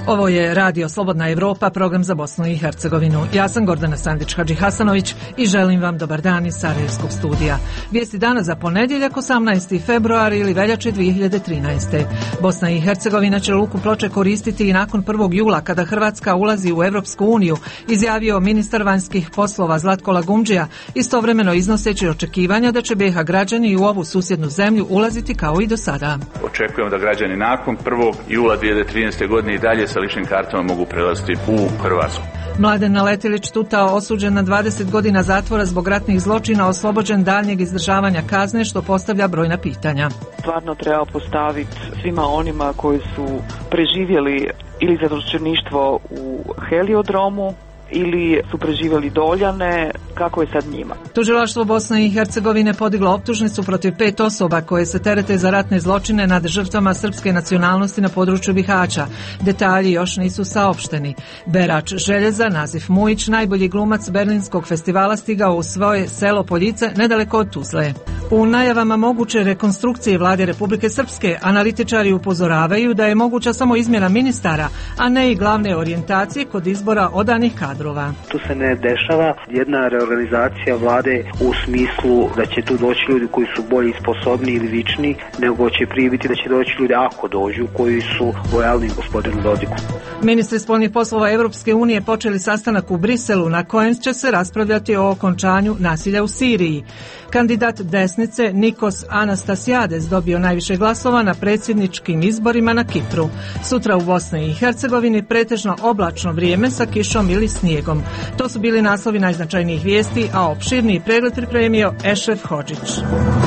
Ovo je Radio Slobodna Evropa, program za Bosnu i Hercegovinu. Ja sam Gordana Sandić-Hadžihasanović i želim vam dobar dan iz Sarajevskog studija. Vijesti dana za ponedjeljak 18. februar ili veljače 2013. Bosna i Hercegovina će luku Ploče koristiti i nakon 1. jula kada Hrvatska ulazi u Evropsku uniju, izjavio ministar vanjskih poslova Zlatko Lagumdžija, istovremeno iznoseći očekivanja da će BiH građani u ovu susjednu zemlju ulaziti kao i do sada. Očekujemo da građani nakon 1. jula 2013. godine i dalje sa ličnim kartama mogu prelaziti u Hrvatsku. Mladen Naletilić Tutao, osuđen na 20 godina zatvora zbog ratnih zločina, oslobođen daljnjeg izdržavanja kazne, što postavlja brojna pitanja. Stvarno treba postaviti svima onima koji su preživjeli ili zatočeništvo u heliodromu ili su preživjeli Doljane, kako je sad njima. Tužilaštvo Bosne i Hercegovine podiglo optužnicu protiv 5 osoba koje se terete za ratne zločine nad žrtvama srpske nacionalnosti na području Bihaća. Detalji još nisu saopšteni. Berač željeza Nazif Mujić, najbolji glumac Berlinskog festivala, stigao u svoje selo Poljice nedaleko od Tuzle. U najavama moguće rekonstrukcije vlade Republike Srpske analitičari upozoravaju da je moguća samo izmjena ministara, a ne i glavne orijentacije kod izbora odanih kadrova. Tu se ne dešava jedna reorganizacija vlade u smislu da će tu doći ljudi koji su bolji, sposobni ili vični, nego će prije biti da će doći ljudi, ako dođu, koji su lojalni gospodinu Dodiku. Ministri spoljnih poslova Evropske unije počeli sastanak u Briselu na kojem će se raspravljati o okončanju nasilja u Siriji. Kandidat desnice Nikos Anastasiades dobio najviše glasova na predsjedničkim izborima na Kipru. Sutra u Bosni i Hercegovini pretežno oblačno vrijeme sa kišom ili snijegom. To su bili naslovi najznačajnijih vijesti, a opširniji pregled pripremio Ešref Hodžić.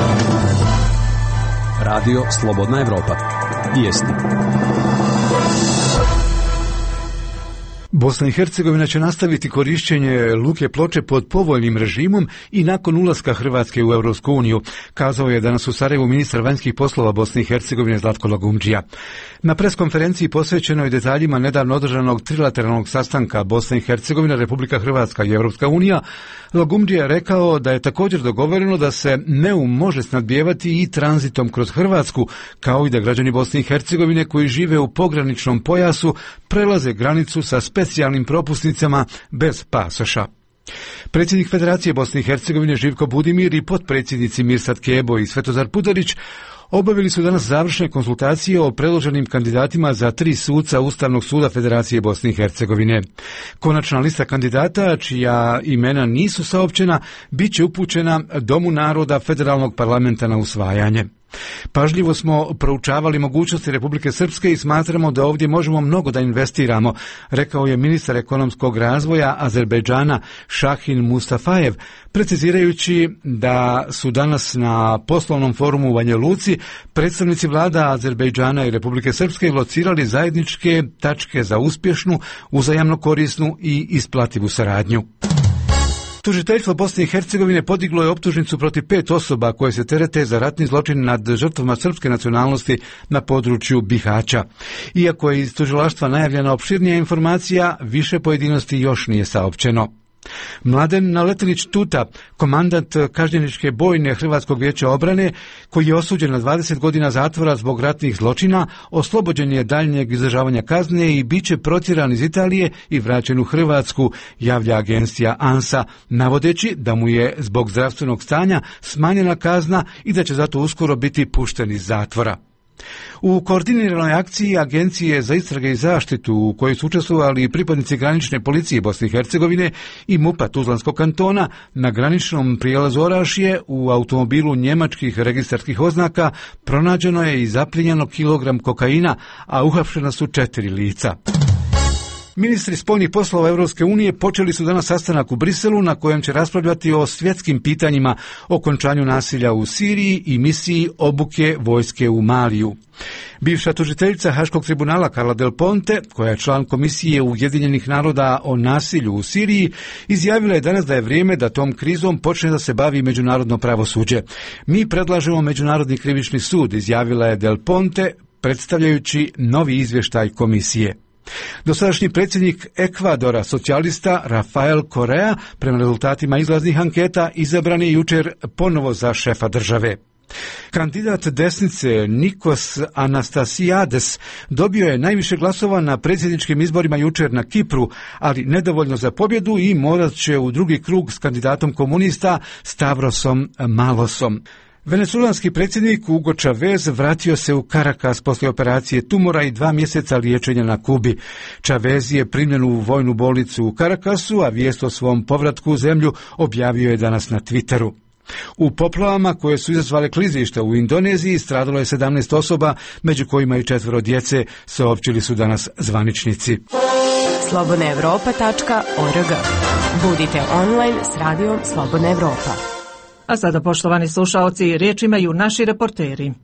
Radio Slobodna Evropa. Vijesti. Bosna i Hercegovina će nastaviti korišćenje luke Ploče pod povoljnim režimom i nakon ulaska Hrvatske u Europsku uniju, kazao je danas u Sarajevu ministar vanjskih poslova Bosne i Hercegovine Zlatko Lagumdžija. Na preskonferenciji posvećenoj detaljima nedavno održanog trilateralnog sastanka Bosna i Hercegovina, Republika Hrvatska i Europska unija, Lagumdžija je rekao da je također dogovoreno da se Neum može snadbijevati i tranzitom kroz Hrvatsku, kao i da građani Bosne i Hercegovine koji žive u pograničnom pojasu prelaze granicu sa specijalnim propusnicama bez pasoša. Predsjednik Federacije Bosne i Hercegovine Živko Budimir i potpredsjednici Mirsad Kebo i Svetozar Pudarić obavili su danas završne konsultacije o predloženim kandidatima za 3 suca Ustavnog suda Federacije Bosne i Hercegovine. Konačna lista kandidata, čija imena nisu saopćena, bit će upućena Domu naroda Federalnog parlamenta na usvajanje. Pažljivo smo proučavali mogućnosti Republike Srpske i smatramo da ovdje možemo mnogo da investiramo, rekao je ministar ekonomskog razvoja Azerbejdžana Šahin Mustafajev, precizirajući da su danas na poslovnom forumu u Banja Luci predstavnici vlada Azerbejdžana i Republike Srpske locirali zajedničke tačke za uspješnu, uzajamno korisnu i isplativu saradnju. Tužiteljstvo Bosne i Hercegovine podiglo je optužnicu protiv 5 osoba koje se terete za ratni zločin nad žrtvama srpske nacionalnosti na području Bihaća. Iako je iz tužilaštva najavljena opširnija informacija, više pojedinosti još nije saopćeno. Mladen Naletilić Tuta, komandant kažnjeničke bojne Hrvatskog vijeća obrane, koji je osuđen na 20 godina zatvora zbog ratnih zločina, oslobođen je daljnjeg izdržavanja kazne i bit će protjeran iz Italije i vraćen u Hrvatsku, javlja agencija ANSA, navodeći da mu je zbog zdravstvenog stanja smanjena kazna i da će zato uskoro biti pušten iz zatvora. U koordiniranoj akciji Agencije za istrage i zaštitu u kojoj su učestvovali pripadnici granične policije Bosne i Hercegovine i MUP-a Tuzlanskog kantona na graničnom prijelazu Orašje u automobilu njemačkih registarskih oznaka pronađeno je i zaplijenjeno kilogram kokaina, a uhapšena su 4 lica. Ministri spoljnih poslova Europske unije počeli su danas sastanak u Briselu na kojem će raspravljati o svjetskim pitanjima, okončanju nasilja u Siriji i misiji obuke vojske u Maliju. Bivša tužiteljica Haškog tribunala Carla Del Ponte, koja je član Komisije Ujedinjenih naroda o nasilju u Siriji, izjavila je danas da je vrijeme da tom krizom počne da se bavi međunarodno pravosuđe. Mi predlažemo Međunarodni krivični sud, izjavila je Del Ponte, predstavljajući novi izvještaj komisije. Dosadašnji predsjednik Ekvadora, socijalista Rafael Correa, prema rezultatima izlaznih anketa izabran je jučer ponovo za šefa države. Kandidat desnice Nikos Anastasiades dobio je najviše glasova na predsjedničkim izborima jučer na Kipru, ali nedovoljno za pobjedu i morat će u drugi krug s kandidatom komunista Stavrosom Malosom. Venezuelanski predsjednik Hugo Chavez vratio se u Caracas poslije operacije tumora i 2 mjeseca liječenja na Kubi. Chavez je primljen u vojnu bolnicu u Caracasu, a vijest o svom povratku u zemlju objavio je danas na Twitteru. U poplavama koje su izazvale klizišta u Indoneziji stradalo je 17 osoba, među kojima i 4 djece, saopćili su danas zvaničnici. slobodnaevropa.org. Budite online s radijom Slobodna Evropa. A sada, poštovani slušaoci, riječ imaju naši reporteri.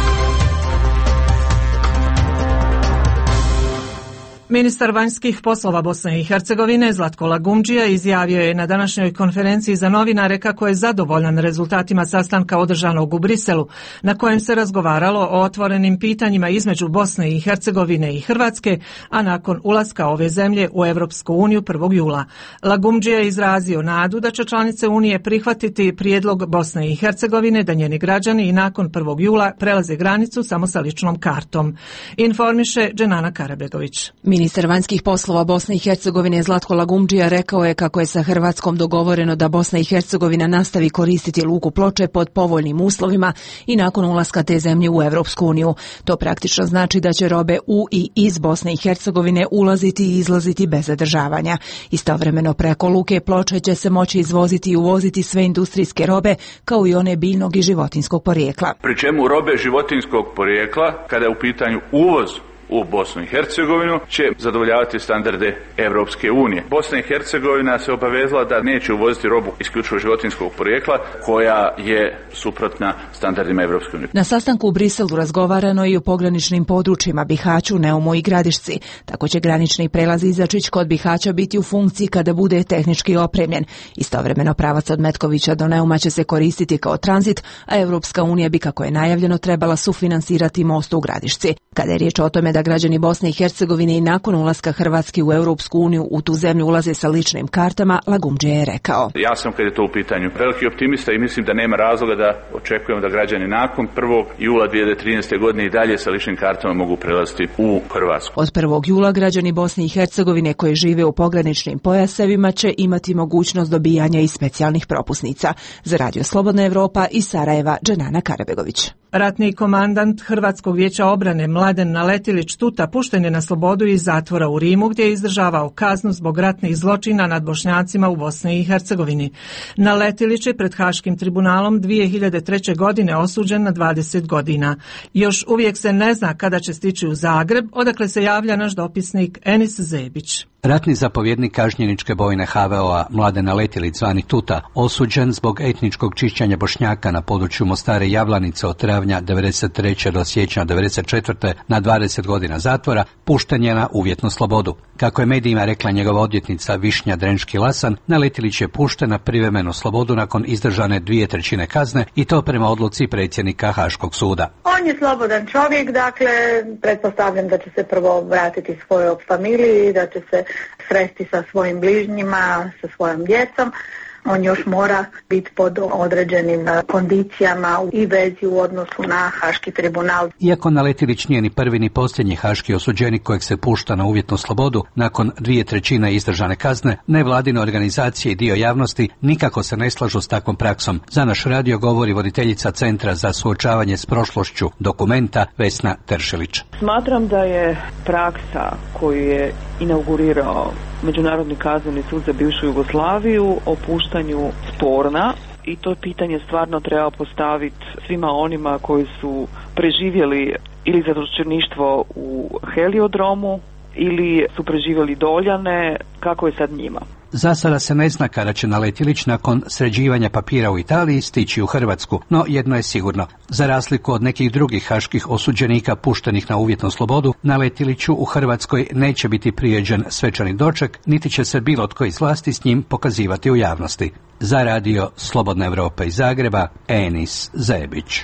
Ministar vanjskih poslova Bosne i Hercegovine Zlatko Lagumdžija izjavio je na današnjoj konferenciji za novinare kako je zadovoljan rezultatima sastanka održanog u Briselu, na kojem se razgovaralo o otvorenim pitanjima između Bosne i Hercegovine i Hrvatske, a nakon ulaska ove zemlje u Europsku uniju 1. jula. Lagumdžija je izrazio nadu da će članice Unije prihvatiti prijedlog Bosne i Hercegovine da njeni građani i nakon 1. jula prelaze granicu samo sa ličnom kartom. Informiše Dženana Karabegović. Ministar vanjskih poslova Bosne i Hercegovine Zlatko Lagumdžija rekao je kako je sa Hrvatskom dogovoreno da Bosna i Hercegovina nastavi koristiti luku Ploče pod povoljnim uslovima i nakon ulaska te zemlje u Europsku uniju. To praktično znači da će robe u i iz Bosne i Hercegovine ulaziti i izlaziti bez zadržavanja. Istovremeno preko luke Ploče će se moći izvoziti i uvoziti sve industrijske robe, kao i one biljnog i životinjskog porijekla. Pri čemu robe životinjskog porijekla, kada je u pitanju uvoz u Bosnu i Hercegovinu, će zadovoljavati standarde Europske unije. Bosna i Hercegovina se obavezala da neće uvoziti robu isključivo životinjskog porijekla koja je suprotna standardima Europske unije. Na sastanku u Briselu razgovarano i o pograničnim područjima Bihaću, Neumu i Gradišci. Tako će granični prelaz Izačić kod Bihaća biti u funkciji kada bude tehnički opremljen. Istovremeno pravac od Metkovića do Neuma će se koristiti kao tranzit, a Europska unija bi, kako je najavljeno, trebala sufinansirati most u Gradišci. Kada je riječ o tome da građani Bosne i Hercegovine i nakon ulaska Hrvatske u Europsku uniju u tu zemlju ulaze sa ličnim kartama, Lagumdžija je rekao: Ja sam, kad je to u pitanju, veliki optimista i mislim da nema razloga da očekujemo da građani nakon 1. jula 2013. godine i dalje sa ličnim kartama mogu prelaziti u Hrvatsku. Od 1. jula građani Bosne i Hercegovine koji žive u pograničnim pojasevima će imati mogućnost dobijanja i specijalnih propusnica. Za Radio Slobodna Evropa iz Sarajeva, Dženana Karabegović. Ratni komandant Hrvatskog vijeća obrane Mladen Naletilić Tuta pušten je na slobodu iz zatvora u Rimu, gdje je izdržavao kaznu zbog ratnih zločina nad Bošnjacima u Bosni i Hercegovini. Naletilić je pred Haškim tribunalom 2003. godine osuđen na 20 godina. Još uvijek se ne zna kada će stići u Zagreb, odakle se javlja naš dopisnik Enis Zebić. Ratni zapovjednik kažnjeničke bojne HVO-a Mladen Naletilić zvani Tuta, osuđen zbog etničkog čišćenja Bošnjaka na području Mostare i Javlanice od travnja 1993. do siječnja 1994. na 20 godina zatvora, pušten je na uvjetnu slobodu. Kako je medijima rekla njegova odvjetnica Višnja Drenčki-Lasan, Naletilić je pušten na privremenu slobodu nakon izdržane 2/3 kazne i to prema odluci predsjednika Haškog suda. On je slobodan čovjek, dakle, pretpostavljam da će se prvo vratiti svojoj familiji, da će se sresti sa svojim bližnjima, sa svojom djecom. On još mora biti pod određenim kondicijama i vezi u odnosu na Haški tribunal. Iako Naletilić nije ni prvi ni posljednji haški osuđenik kojeg se pušta na uvjetnu slobodu nakon 2/3 izdržane kazne, nevladine organizacije i dio javnosti nikako se ne slažu s takvom praksom. Za naš radio govori voditeljica Centra za suočavanje s prošlošću Dokumenta Vesna Teršelić. Smatram da je praksa koju je inaugurirao Međunarodni kazneni sud za bivšu Jugoslaviju o puštanju sporna i to pitanje stvarno treba postaviti svima onima koji su preživjeli ili zatočeništvo u heliodromu ili su preživjeli Doljane, kako je sad njima. Za sada se ne zna kada će Naletilić nakon sređivanja papira u Italiji stići u Hrvatsku, no jedno je sigurno. Za razliku od nekih drugih haških osuđenika puštenih na uvjetnu slobodu, Naletiliću u Hrvatskoj neće biti priređen svečani doček, niti će se bilo tko iz vlasti s njim pokazivati u javnosti. Za Radio Slobodna Evropa iz Zagreba, Enis Zebić.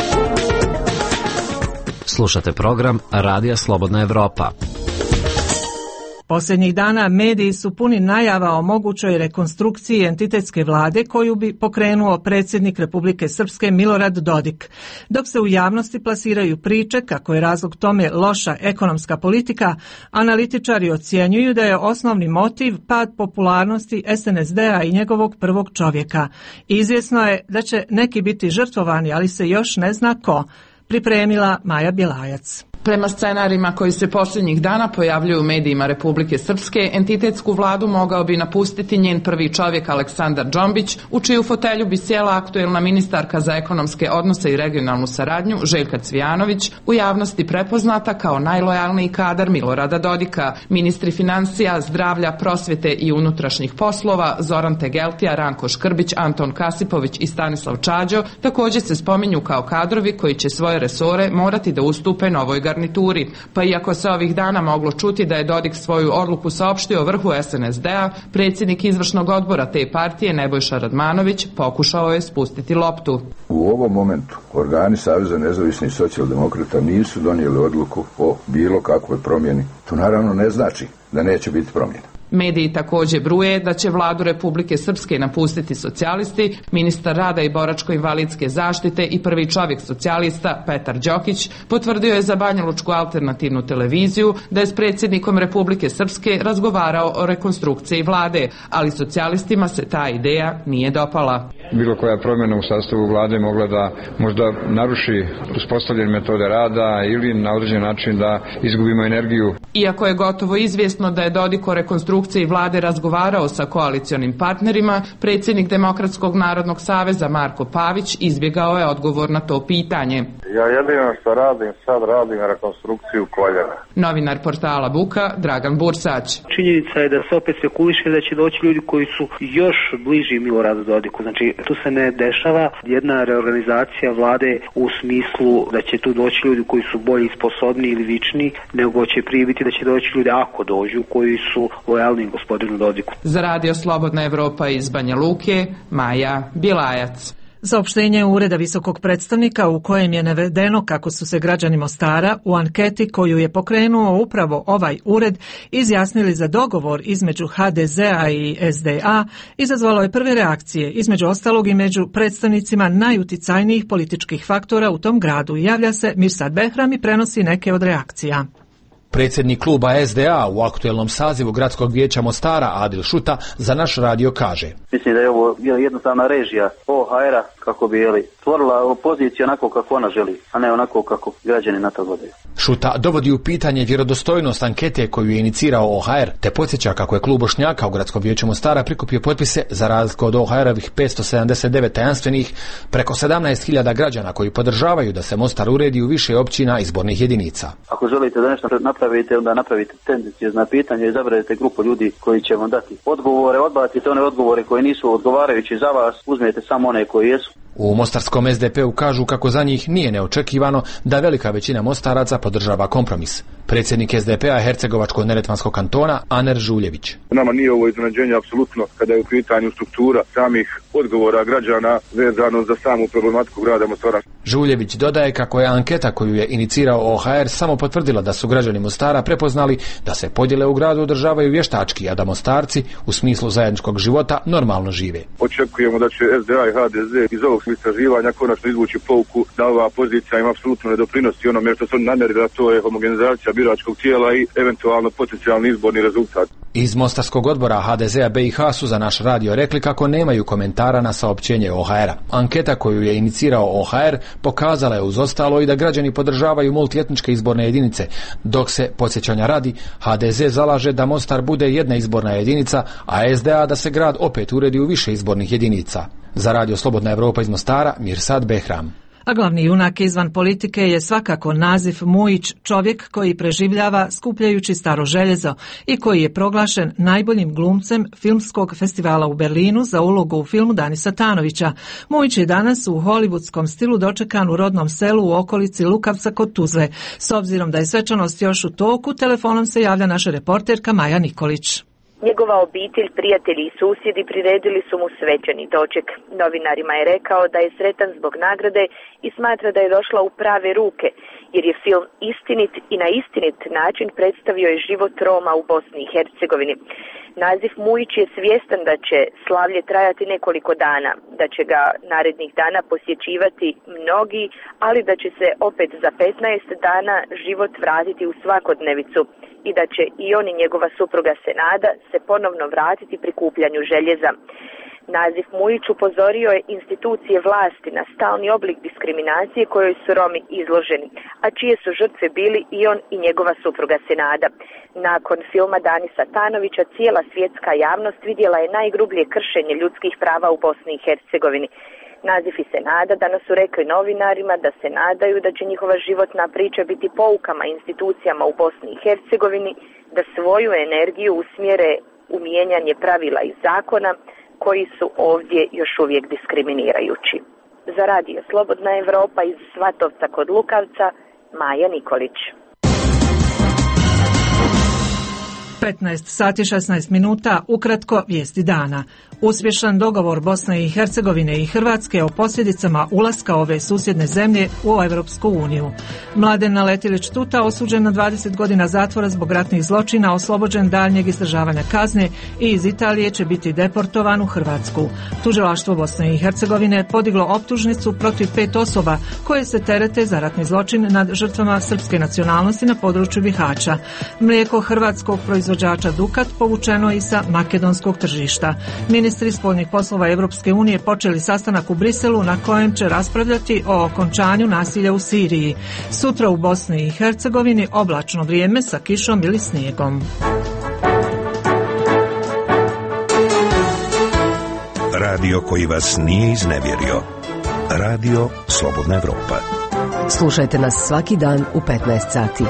Slušate program Radija Slobodna Evropa. Posljednjih dana mediji su puni najava o mogućoj rekonstrukciji entitetske vlade koju bi pokrenuo predsjednik Republike Srpske Milorad Dodik. Dok se u javnosti plasiraju priče kako je razlog tome loša ekonomska politika, analitičari ocjenjuju da je osnovni motiv pad popularnosti SNSD-a i njegovog prvog čovjeka. Izvjesno je da će neki biti žrtvovani, ali se još ne zna ko. Pripremila Maja Bjelajac. Prema scenarijima koji se posljednjih dana pojavljuju u medijima Republike Srpske, entitetsku vladu mogao bi napustiti njen prvi čovjek Aleksandar Džombić, u čiju fotelju bi sjela aktuelna ministarka za ekonomske odnose i regionalnu saradnju Željka Cvijanović, u javnosti prepoznata kao najlojalniji kadar Milorada Dodika. Ministri financija, zdravlja, prosvjete i unutrašnjih poslova Zoran Tegeltija, Ranko Škrbić, Anton Kasipović i Stanislav Čađo također se spominju kao kadrovi koji će svoje resore morati da ustupe novoj garnituri. Pa iako se ovih dana moglo čuti da je Dodik svoju odluku saopštio vrhu SNSD-a, predsjednik izvršnog odbora te partije Nebojša Radmanović pokušao je spustiti loptu. U ovom momentu organi Saveza nezavisnih socijaldemokrata nisu donijeli odluku o bilo kakvoj promjeni. To naravno ne znači da neće biti promjena. Mediji također bruje da će vladu Republike Srpske napustiti socijalisti. Ministar rada i boračko-invalidske zaštite i prvi čovjek socijalista Petar Đokić potvrdio je za Banjalučku alternativnu televiziju da je s predsjednikom Republike Srpske razgovarao o rekonstrukciji vlade, ali socijalistima se ta ideja nije dopala. Bilo koja promjena u sastavu vlade mogla da možda naruši uspostavljene metode rada ili na određen način da izgubimo energiju. Iako je gotovo izvjesno da je Dodik o rekonstrukciji vlade razgovarao sa koalicionim partnerima, predsjednik Demokratskog narodnog saveza Marko Pavić izbjegao je odgovor na to pitanje. Ja jedino što radim rekonstrukciju koljena. Novinar portala Buka Dragan Bursać. Činjenica je da se opet spekuliše da će doći ljudi koji su još bliži Miloradu Dodiku. Znači, tu se ne dešava jedna reorganizacija vlade u smislu da će tu doći ljudi koji su bolji, sposobni ili vični, nego će prije biti da će doći ljudi, ako dođu, koji su lojalni gospodinu Dodiku. Za radio Slobodna Evropa iz Banja Luke, Maja Bjelajac. Saopštenje Ureda visokog predstavnika u kojem je navedeno kako su se građani Mostara u anketi koju je pokrenuo upravo ovaj ured izjasnili za dogovor između HDZ-a i SDA izazvalo je prve reakcije, između ostalog i među predstavnicima najuticajnijih političkih faktora u tom gradu. Javlja se Mirsad Behram i prenosi neke od reakcija. Predsjednik kluba SDA u aktuelnom sazivu Gradskog vijeća Mostara Adil Šuta za naš radio kaže: Mislim da je ovo jednostavna režija OHR-a kako bi stvorila opoziciju onako kako ona želi, a ne onako kako građani na to gledaju. Šuta dovodi u pitanje vjerodostojnost ankete koju je inicirao OHR, te podsjeća kako je klub Bošnjaka u Gradskom vijeću Mostara prikupio potpise za razliku od OHR-ovih 579 tajanstvenih, preko 17.000 građana koji podržavaju da se Mostar uredi u više općina izbornih jedinica. Ako želite da nešto napravite, onda napravite tendencijozna pitanja i izaberete grupu ljudi koji će vam dati odgovore, odbacite one odgovore koji nisu odgovarajući za vas, uzmete samo one koji jesu. U mostarskom SDP-u kažu kako za njih nije neočekivano da velika većina Mostaraca podržava kompromis. Predsjednik SDP-a Hercegovačko-neretvanskog kantona Aner Žuljević. Nama nije ovo iznenađenje apsolutno kada je u pitanju struktura samih odgovora građana vezano za samu problematiku grada Mostara. Žuljević dodaje kako je anketa koju je inicirao OHR samo potvrdila da su građani Mostara prepoznali da se podjele u gradu održavaju vještački, a da Mostarci u smislu zajedničkog života normalno žive. Očekujemo da će SDA i HDZ iz ovog istraživanja konačno izvući pouku da ova pozicija im apsolutno ne doprinosi onome što su namjerili, da to je homogenizacija biračkog tijela i eventualno potencijalni izborni rezultat. Iz Mostarskog odbora HDZ-a BiH su za naš radio rekli kako nemaju komentara na saopćenje OHR-a. Anketa koju je inicirao OHR pokazala je uz ostalo i da građani podržavaju multietničke izborne jedinice, dok se, podsjećanja radi, HDZ zalaže da Mostar bude jedna izborna jedinica, a SDA da se grad opet uredi u više izbornih jedinica. Za radio Slobodna Evropa iz Mostara, Mirsad Behram. A glavni junak izvan politike je svakako naziv Mujić, čovjek koji preživljava skupljajući staro željezo i koji je proglašen najboljim glumcem filmskog festivala u Berlinu za ulogu u filmu Danisa Tanovića. Mujić je danas u hollywoodskom stilu dočekan u rodnom selu u okolici Lukavca kod Tuzle. S obzirom da je svečanost još u toku, telefonom se javlja naša reporterka Maja Nikolić. Njegova obitelj, prijatelji i susjedi priredili su mu svečani doček. Novinarima je rekao da je sretan zbog nagrade i smatra da je došla u prave ruke, jer je film istinit i na istinit način predstavio je život Roma u Bosni i Hercegovini. Naziv Mujić je svjestan da će slavlje trajati nekoliko dana, da će ga narednih dana posjećivati mnogi, ali da će se opet za 15 dana život vratiti u svakodnevicu i da će i on i njegova supruga Senada se ponovno vratiti prikupljanju željeza. Naziv Mujić upozorio je institucije vlasti na stalni oblik diskriminacije kojoj su Romi izloženi, a čije su žrtve bili i on i njegova supruga Senada. Nakon filma Dani Satanovića cijela svjetska javnost vidjela je najgrublje kršenje ljudskih prava u Bosni i Hercegovini. Naziv i Senada danas su rekli novinarima da se nadaju da će njihova životna priča biti poukama institucijama u Bosni i Hercegovini da svoju energiju usmjere u mijenjanje pravila i zakona koji su ovdje još uvijek diskriminirajući. Za radio Slobodna Evropa iz Svatovca kod Lukavca, Maja Nikolić. 15 sati 16 minuta, ukratko vijesti dana. Uspješan dogovor Bosne i Hercegovine i Hrvatske o posljedicama ulaska ove susjedne zemlje u Europsku uniju. Mladen Naletilić Tuta osuđen na 20 godina zatvora zbog ratnih zločina, oslobođen daljnjeg izdržavanja kazne i iz Italije će biti deportovan u Hrvatsku. Tužilaštvo Bosne i Hercegovine podiglo optužnicu protiv 5 osoba koje se terete za ratni zločin nad žrtvama srpske nacionalnosti na području Bihaća. Mlijeko hrvatskog proizvođača Dukat povučeno i sa makedonskog tržišta. Ministri spoljnih poslova Europske unije počeli sastanak u Briselu na kojem će raspravljati o okončanju nasilja u Siriji. Sutra u Bosni i Hercegovini oblačno vrijeme sa kišom ili snijegom. Radio koji vas nije iznevjerio. Radio Slobodna Evropa. Slušajte nas svaki dan u 15 sati.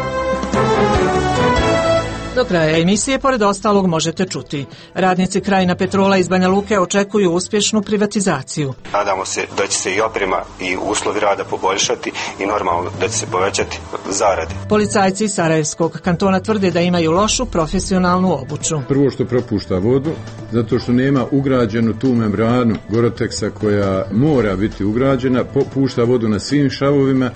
Do kraja emisije, pored ostalog, možete čuti. Radnici Krajina Petrola iz Banja Luke očekuju uspješnu privatizaciju. Nadamo se da će se i oprema i uslovi rada poboljšati i normalno da će se povećati zarade. Policajci iz Sarajevskog kantona tvrde da imaju lošu profesionalnu obuću. Prvo što propušta vodu, zato što nema ugrađenu tu membranu Goroteksa koja mora biti ugrađena, pušta vodu na svim šavovima.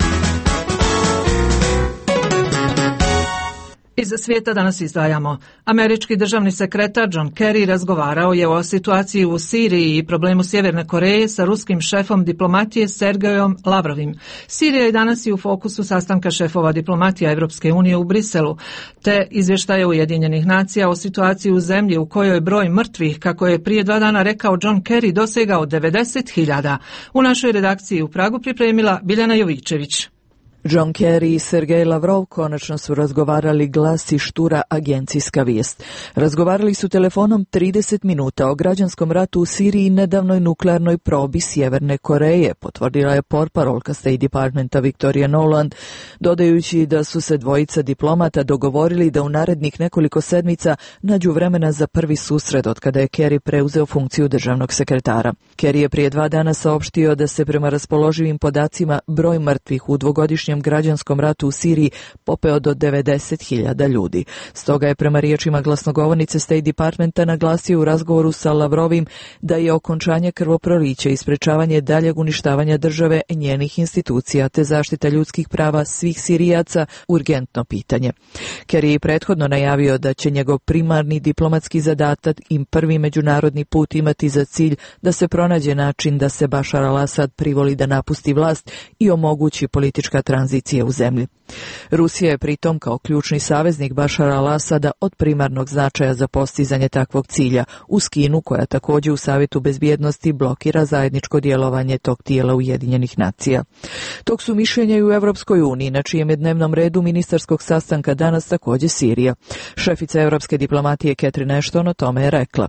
Iz svijeta danas izdvajamo. Američki državni sekretar John Kerry razgovarao je o situaciji u Siriji i problemu Sjeverne Koreje sa ruskim šefom diplomatije Sergejom Lavrovim. Sirija je danas i u fokusu sastanka šefova diplomatija Europske unije u Briselu, te izvještaje Ujedinjenih nacija o situaciji u zemlji u kojoj je broj mrtvih, kako je prije 2 dana rekao John Kerry, dosegao 90.000. U našoj redakciji u Pragu pripremila Biljana Jovičević. John Kerry i Sergej Lavrov konačno su razgovarali, glasi štura agencijska vijest. Razgovarali su telefonom 30 minuta o građanskom ratu u Siriji i nedavnoj nuklearnoj probi Sjeverne Koreje, potvrdila je portparolka State Departmenta Victoria Noland, dodajući da su se dvojica diplomata dogovorili da u narednih nekoliko sedmica nađu vremena za prvi susret od kada je Kerry preuzeo funkciju državnog sekretara. Kerry je prije 2 dana saopštio da se prema raspoloživim podacima broj mrtvih u dvogodišnjem građanskom ratu u Siriji popeo do 90.000 ljudi. Stoga je prema riječima glasnogovornice State Departmenta naglasio u razgovoru sa Lavrovim da je okončanje krvoprolića i sprečavanje daljeg uništavanja države, njenih institucija te zaštita ljudskih prava svih Sirijaca urgentno pitanje. Kerry je prethodno najavio da će njegov primarni diplomatski zadatak i prvi međunarodni put imati za cilj da se pronađe način da se Bashar al-Assad privoli da napusti vlast i omogući politička tranzicija u zemlji. Rusija je pritom kao ključni saveznik Bashara al-Assada od primarnog značaja za postizanje takvog cilja, uz Kinu koja također u Savjetu bezbjednosti blokira zajedničko djelovanje tog tijela Ujedinjenih nacija. Tog su mišljenja i u Europskoj uniji, na čijem je dnevnom redu ministarskog sastanka danas također Sirija. Šefica europske diplomatije Catherine Ashton o tome je rekla: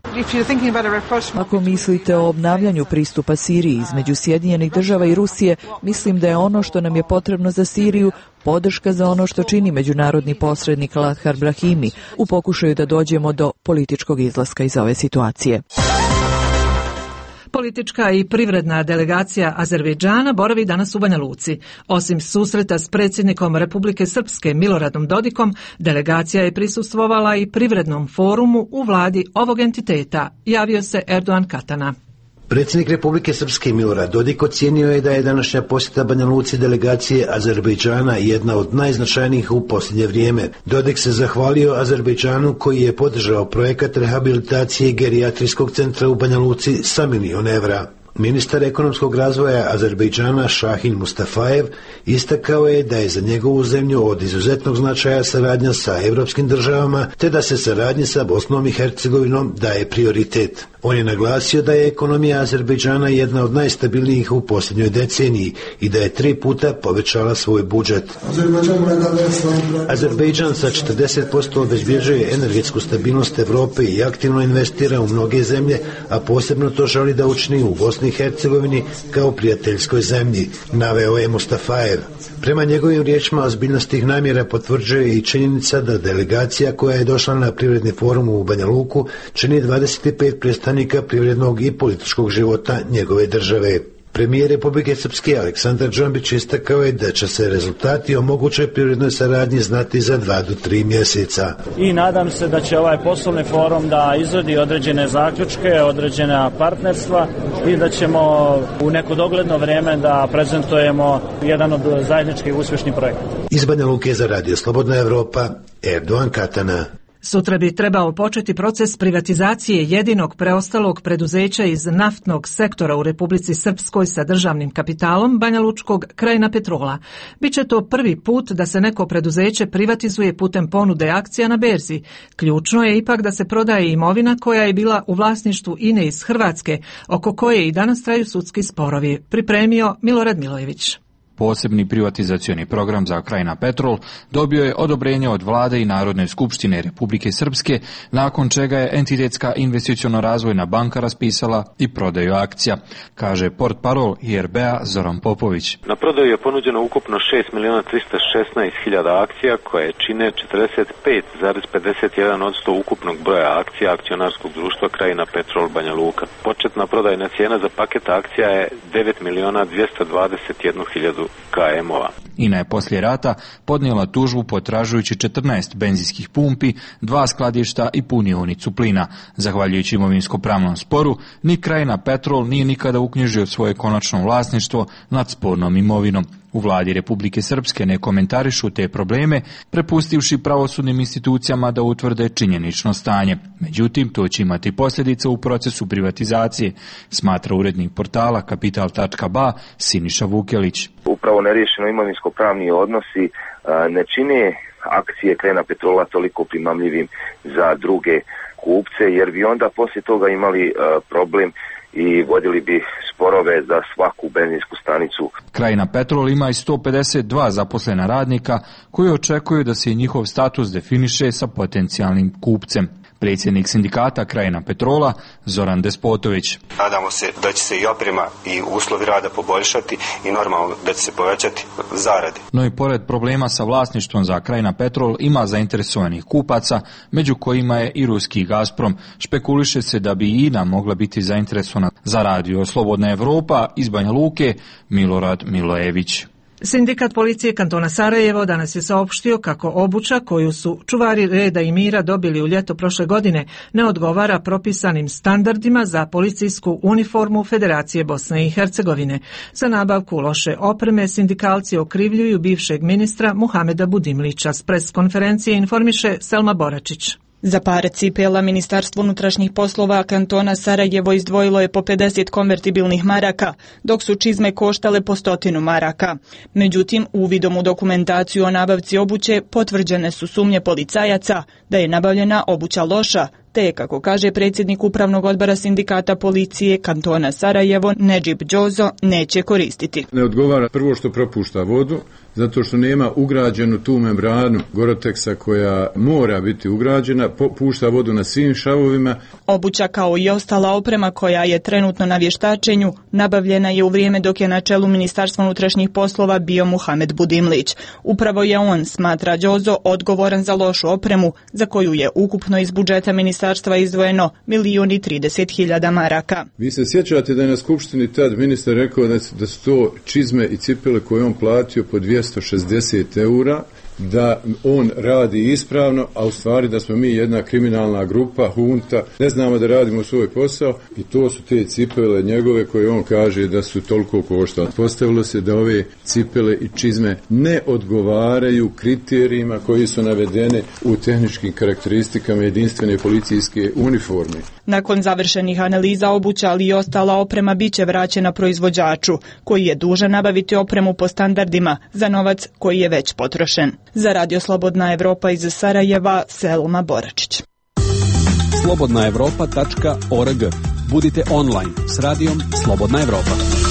Ako mislite o obnavljanju pristupa Siriji između Sjedinjenih država i Rusije, mislim da je ono što nam je potrebno za Siriju podrška za ono što čini međunarodni posrednik Lahar Brahimi u pokušaju da dođemo do političkog izlaska iz ove situacije. Politička i privredna delegacija Azerbejdžana boravi danas u Banja Luci. Osim susreta s predsjednikom Republike Srpske Miloradom Dodikom, delegacija je prisustvovala i privrednom forumu u vladi ovog entiteta, javio se Erdogan Katana. Predsjednik Republike Srpske Milorad Dodik ocijenio je da je današnja posjeta Banja Luci delegacije Azerbejdžana jedna od najznačajnijih u posljednje vrijeme. Dodik se zahvalio Azerbejdžanu koji je podržao projekat rehabilitacije gerijatrijskog centra u Banja Luci sa $1 milion. Ministar ekonomskog razvoja Azerbejdžana Šahin Mustafajev istakao je da je za njegovu zemlju od izuzetnog značaja saradnja sa evropskim državama, te da se saradnji sa Bosnom i Hercegovinom daje prioritet. On je naglasio da je ekonomija Azerbejdžana jedna od najstabilnijih u posljednjoj deceniji i da je 3 puta povećala svoj budžet. Azerbejdžan sa 40% obezbjeđuje energetsku stabilnost Evrope i aktivno investira u mnoge zemlje, a posebno to želi da učini u Bosni i Hercegovini kao prijateljskoj zemlji, naveo je Mustafajev. Prema njegovim riječima ozbiljnost tih namjera potvrđuje i činjenica da delegacija koja je došla na privredni forum u Banja Luku čini 25 predstavnika privrednog i političkog života njegove države. Premijer Republike Srpske Aleksandar Džombić istakao je da će se rezultati o mogućoj privrednoj saradnji znati za 2 do 3 mjeseca. I nadam se da će ovaj poslovni forum da izvodi određene zaključke, određena partnerstva i da ćemo u neko dogledno vrijeme da prezentujemo jedan od zajedničkih uspješnih projekata. Iz Banja Luke za Radio Slobodna Evropa, Erdogan Katana. Sutra bi trebao početi proces privatizacije jedinog preostalog preduzeća iz naftnog sektora u Republici Srpskoj sa državnim kapitalom Banjalučkog Krajina Petrola. Biće to prvi put da se neko preduzeće privatizuje putem ponude akcija na berzi. Ključno je ipak da se prodaje imovina koja je bila u vlasništvu INE iz Hrvatske, oko koje i danas traju sudski sporovi. Pripremio Milorad Milojević. Posebni privatizacioni program za Krajina Petrol dobio je odobrenje od Vlade i Narodne skupštine Republike Srpske, nakon čega je entitetska investiciono-razvojna banka raspisala i prodaju akcija, kaže portparol IRB-a Zoran Popović. Na prodaju je ponuđeno ukupno 6.316.000 akcija koje čine 45,51% ukupnog broja akcija akcionarskog društva Krajina Petrol Banja Luka. Početna prodajna cijena za paket akcija je 9.221.000 KM-ova. INA je poslije rata podnijela tužbu potražujući 14 benzinskih pumpi, 2 skladišta i punionicu plina. Zahvaljujući imovinsko-pravnom sporu, ni Krajina Petrol nije nikada uknjižio svoje konačno vlasništvo nad spornom imovinom. U vladi Republike Srpske ne komentarišu te probleme, prepustivši pravosudnim institucijama da utvrde činjenično stanje. Međutim, to će imati posljedice u procesu privatizacije, smatra urednik portala Kapital.ba Siniša Vukelić. Upravo neriješeno imovinsko-pravni odnosi ne čine akcije Krajina Petrola toliko primamljivim za druge kupce, jer bi onda poslije toga imali problem i vodili bi sporove za svaku benzinsku stanicu. Krajina Petrol ima i 152 zaposlena radnika koji očekuju da se njihov status definiše sa potencijalnim kupcem. Predsjednik sindikata Krajina Petrola Zoran Despotović. Nadamo se da će se i oprema i uslovi rada poboljšati i normalno da će se povećati zarade. No i pored problema sa vlasništvom za Krajina Petrol ima zainteresovanih kupaca, među kojima je i ruski Gazprom. Špekuliše se da bi i INA mogla biti zainteresovana. Za Radio Slobodna Evropa iz Banja Luke, Milorad Milojević. Sindikat policije kantona Sarajevo danas je saopštio kako obuća koju su čuvari reda i mira dobili u ljeto prošle godine ne odgovara propisanim standardima za policijsku uniformu Federacije Bosne i Hercegovine. Za nabavku loše opreme sindikalci okrivljuju bivšeg ministra Muhameda Budimlića. S preskonferencije informiše Selma Boračić. Za pare cipela Ministarstvo unutrašnjih poslova kantona Sarajevo izdvojilo je po 50 konvertibilnih maraka, dok su čizme koštale po 100 maraka. Međutim, uvidom u dokumentaciju o nabavci obuće potvrđene su sumnje policajaca da je nabavljena obuća loša, te, kako kaže predsjednik upravnog odbora sindikata policije kantona Sarajevo Nedžib Đozo, neće koristiti. Ne odgovara prvo što propušta vodu, zato što nema ugrađenu tu membranu Goroteksa koja mora biti ugrađena, pušta vodu na svim šavovima. Obuća kao i ostala oprema koja je trenutno na vještačenju nabavljena je u vrijeme dok je na čelu Ministarstva unutrašnjih poslova bio Muhamed Budimlić. Upravo je on, smatra Đozo, odgovoran za lošu opremu za koju je ukupno iz budžeta ministarstva izdvojeno 1.030.000 maraka. Vi se sjećate da je na skupštini tad ministar rekao da su to čizme i cipele koje on platio po 260 eura da on radi ispravno, a u stvari da smo mi jedna kriminalna grupa, hunta, ne znamo da radimo svoj posao i to su te cipele njegove koje on kaže da su toliko koštale. Postavilo se da ove cipele i čizme ne odgovaraju kriterijima koji su navedene u tehničkim karakteristikama jedinstvene policijske uniforme. Nakon završenih analiza obuća, ali i ostala oprema biće vraćena proizvođaču, koji je dužan nabaviti opremu po standardima za novac koji je već potrošen. Za Radio Slobodna Evropa iz Sarajeva, Selma Boračić. slobodnaevropa.org. Budite online s radijom Slobodna Evropa.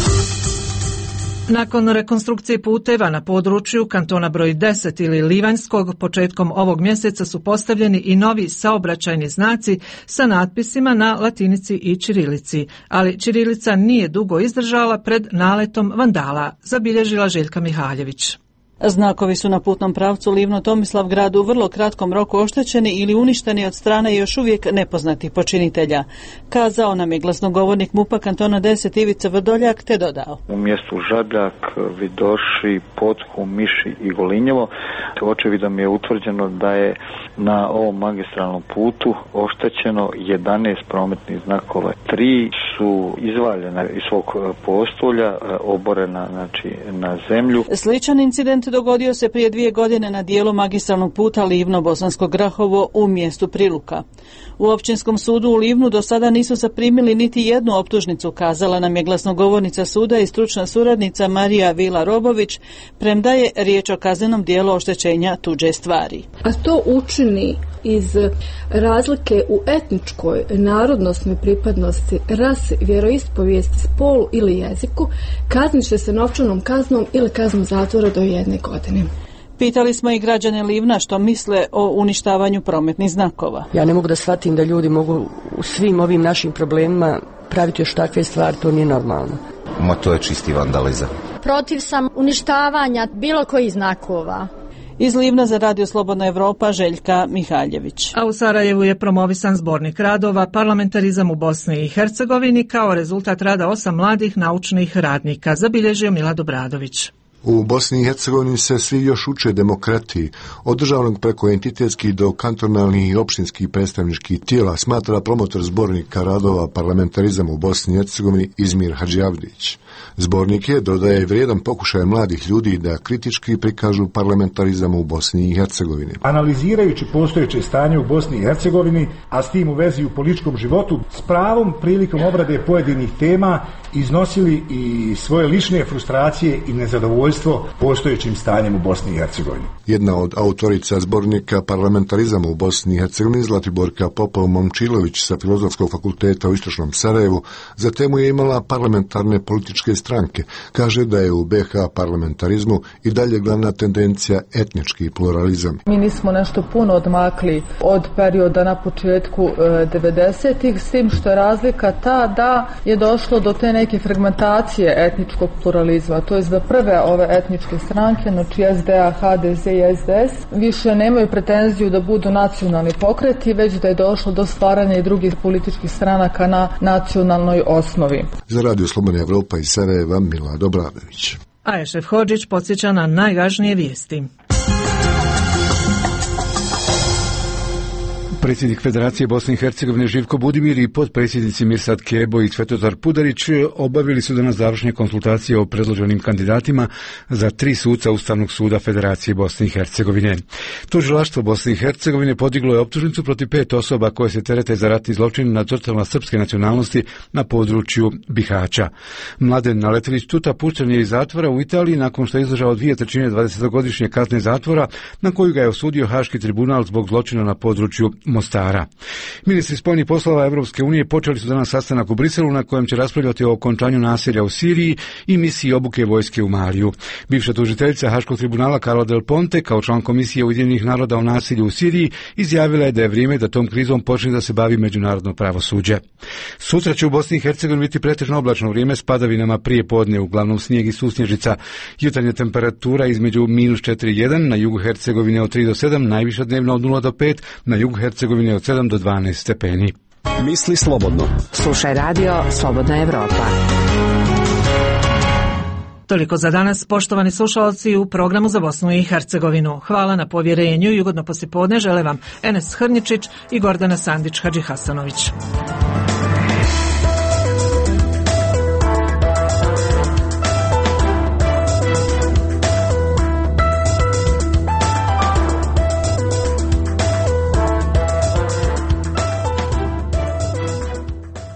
Nakon rekonstrukcije puteva na području kantona broj 10 ili Livanjskog, početkom ovog mjeseca su postavljeni i novi saobraćajni znaci sa natpisima na latinici i ćirilici, ali ćirilica nije dugo izdržala pred naletom vandala, zabilježila Željka Mihaljević. Znakovi su na putnom pravcu Livno-Tomislavgrad u vrlo kratkom roku oštećeni ili uništeni od strane još uvijek nepoznatih počinitelja. Kazao nam je glasnogovornik MUP-a kantona 10 Ivica Vrdoljak, te dodao. U mjestu Žabljak, Vidoši, Potku, Miši i Golinjevo očevidom je utvrđeno da je na ovom magistralnom putu oštećeno 11 prometnih znakova. 3 su izvaljena iz svog postolja, oborena na zemlju. Sličan incident dogodio se prije 2 godine na dijelu magistralnog puta Livno-Bosansko Grahovo u mjestu Priluka. U općinskom sudu u Livnu do sada nisu zaprimili niti jednu optužnicu, kazala nam je glasnogovornica suda i stručna suradnica Marija Vila-Robović, premda je riječ o kaznenom dijelu oštećenja tuđe stvari. A to učini iz razlike u etničkoj, narodnosnoj pripadnosti, rasi, vjeroispovijesti, spolu ili jeziku, kaznit će se novčanom kaznom ili kaznom zatvora do 1 godine. Pitali smo i građane Livna što misle o uništavanju prometnih znakova. Ja ne mogu da shvatim da ljudi mogu u svim ovim našim problemima praviti još takve stvari, to nije normalno. To je čisti vandalizam. Protiv sam uništavanja bilo kojih znakova. Iz Livna za Radio Slobodna Evropa, Željka Mihaljević. A u Sarajevu je promovisan zbornik radova Parlamentarizam u Bosni i Hercegovini kao rezultat rada 8 mladih naučnih radnika, zabilježio Milad Obradović. U Bosni i Hercegovini se svi još uče demokratiji, od državnog preko entitetskih do kantonalnih i opštinskih predstavničkih tijela, smatra promotor zbornika radova Parlamentarizam u Bosni i Hercegovini Izmir Hadžijavdić. Zbornik je, dodaje, vrijedan pokušaj mladih ljudi da kritički prikažu parlamentarizam u Bosni i Hercegovini. Analizirajući postojeće stanje u Bosni i Hercegovini, a s tim u vezi u političkom životu, s pravom prilikom obrade pojedinih tema iznosili i svoje lične frustracije i nezadovoljstvo postojećim stanjem u Bosni i Hercegovini. Jedna od autorica zbornika Parlamentarizam u Bosni i Hercegovini, Zlatiborka Popov-Momčilović sa Filozofskog fakulteta u Istočnom Sarajevu, za temu je imala parlamentarne političke stranke. Kaže da je u BiH parlamentarizmu i dalje glavna tendencija etnički pluralizam. Mi nismo nešto puno odmakli od perioda na početku 90-ih, s tim što je razlika ta da je došlo do te neke fragmentacije etničkog pluralizma. To je da prve ove etničke stranke, znači SDA, HDZ i SDS, više nemaju pretenziju da budu nacionalni pokreti, već da je došlo do stvaranja i drugih političkih stranaka na nacionalnoj osnovi. Za Radio Slobodna Evropa iz Sarajeva, Milad Obradović. A Ešef Hodžić podsjeća na najvažnije vijesti. Predsjednik Federacije Bosne i Hercegovine Živko Budimir i potpredsjednici Mirsad Kebo i Svetozar Pudarić obavili su danas završne konsultacije o predloženim kandidatima za 3 suca Ustavnog suda Federacije Bosne i Hercegovine. Tužilaštvo Bosne i Hercegovine podiglo je optužnicu protiv 5 osoba koje se terete za ratni zločin nad žrtvama srpske nacionalnosti na području Bihaća. Mladen Naletilić Tuta pušten je iz zatvora u Italiji nakon što je izdržao 2/3 20-godišnje kazne zatvora, na koju ga je osudio Haški tribunal zbog zločina na području Mostara. Ministri spoljnih poslova Evropske unije počeli su danas sastanak u Briselu na kojem će raspravljati o okončanju nasilja u Siriji i misiji obuke vojske u Maliju. Bivša tužiteljica Haškog tribunala Carla Del Ponte, kao član Komisije Ujedinjenih naroda o nasilju u Siriji, izjavila je da je vrijeme da tom krizom počne da se bavi međunarodno pravosuđe. Sutra će u Bosni i Hercegovini biti pretežno oblačno vrijeme s padavinama prije podne, uglavnom snijeg i susnježica. Jutarnja temperatura između -4 i 1, na jugu Hercegovine od 3 do 7, najviša dnevna od 0 do 5, na jugu Hercegovine od 7 do 12 stepeni. Misli slobodno. Slušaj Radio Slobodna Evropa. Toliko za danas, poštovani slušalci, u programu za Bosnu i Hercegovinu. Hvala na povjerenju i ugodno poslijepodne žele vam Enes Hrnjičić i Gordana Sandić Hadžihasanović.